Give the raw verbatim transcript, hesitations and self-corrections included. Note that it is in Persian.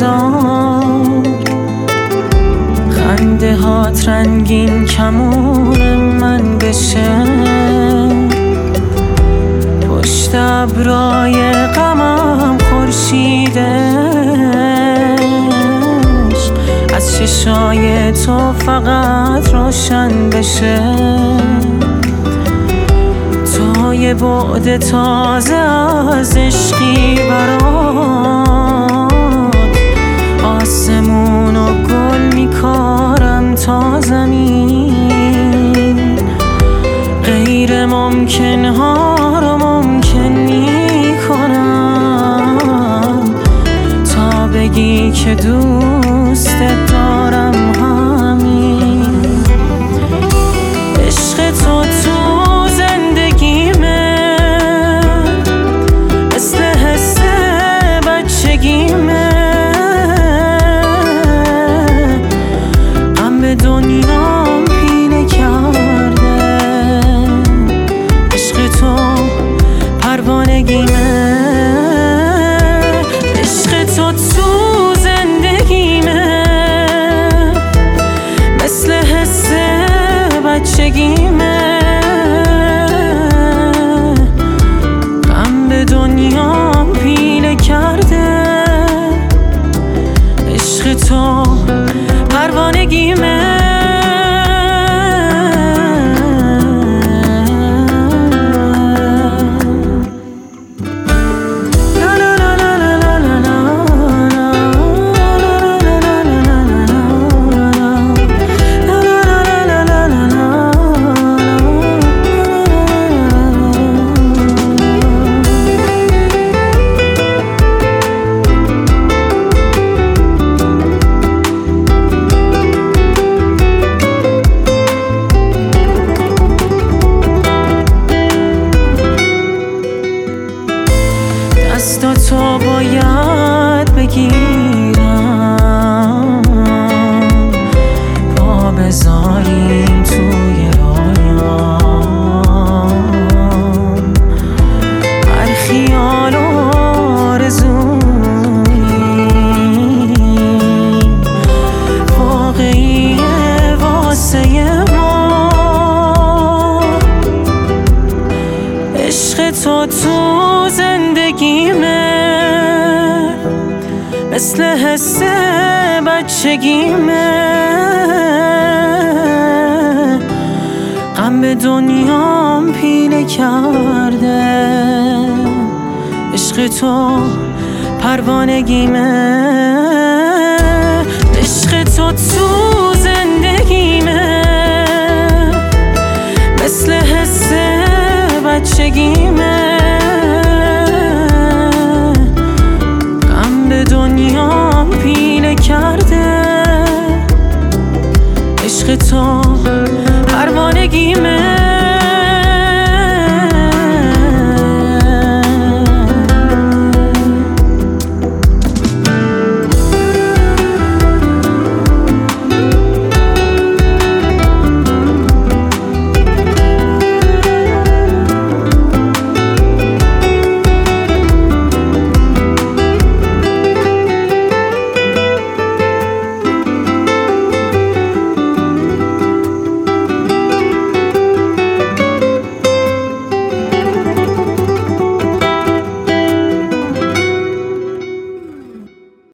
بذار، خنده هات رنگین کمون من بشه، پشت ابرای غمم خورشیدش از چشای تو فقط روشن بشه. تو یه بعد تازه از عشقی برات، آسمون و گل میکارم تا زمین، غیر ممکن ها رو ممکن میکنم تا بگی که دوست دارم. همین عشق تو تو زندگیمه، مثل حس بچگیمه، غم به دنیام پینه کرده، عشق تو پروانگیمه، عشق تو تو زندگیمه، مثل حس بچگیمه، غم به دنیام پینه کرده، عشق تو پروانگیمه. دستا تو باید بگیرم، پا بذاریم توی رایم، هر خیال و آرزوییم واقعیه واسه ما، عشق تو تو زندگیمه، مثل حس بچگیمه، غم به دنیام پینه کرده، عشق تو پروانگیمه، عشق تو تو زندگیمه، مثل حس بچگیمه، دنیام پینه کرده، عشق تو